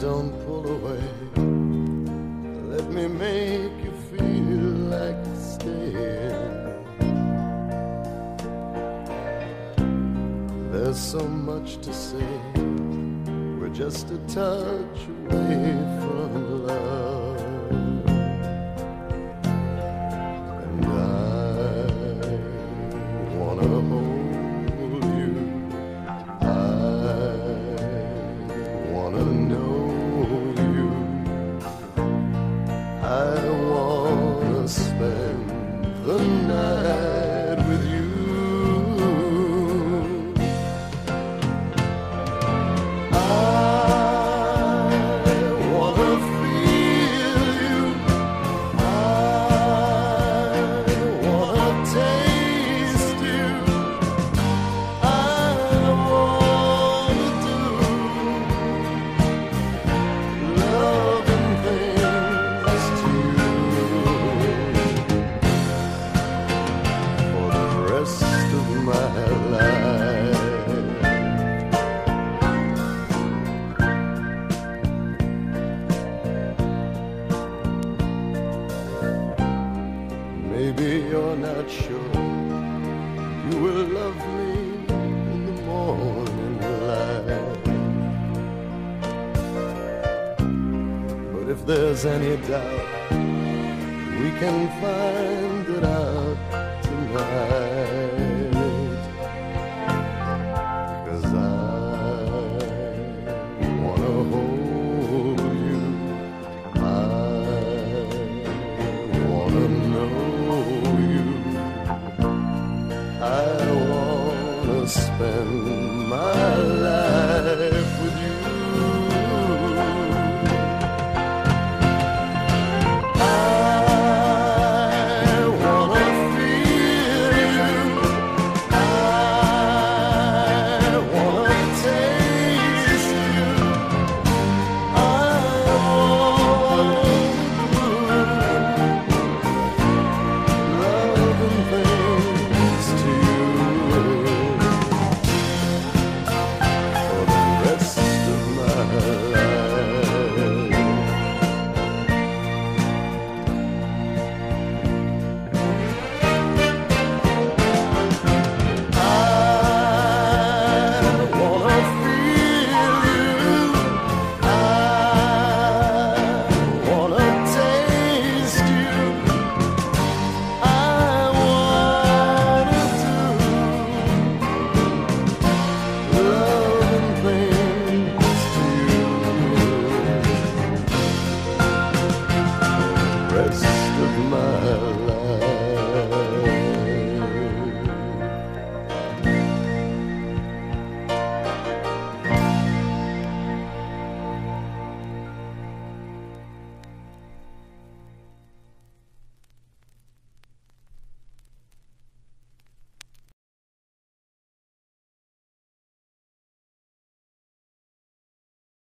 don't pull away. Let me make you feel like staying. There's so much to say. We're just a touch away from love. And I wanna hold you. I wanna know you. I wanna spend the night with you. Maybe you're not sure you will love me in the morning light. But if there's any doubt, we can find it out tonight. 'Cause I wanna hold you. I wanna know. I wanna spend my life with you. I wanna feel you. I wanna taste you. I wanna do loving things to you for the rest of my life. I wanna feel you. I wanna taste you. I wanna do loving things to you. Rest of my life.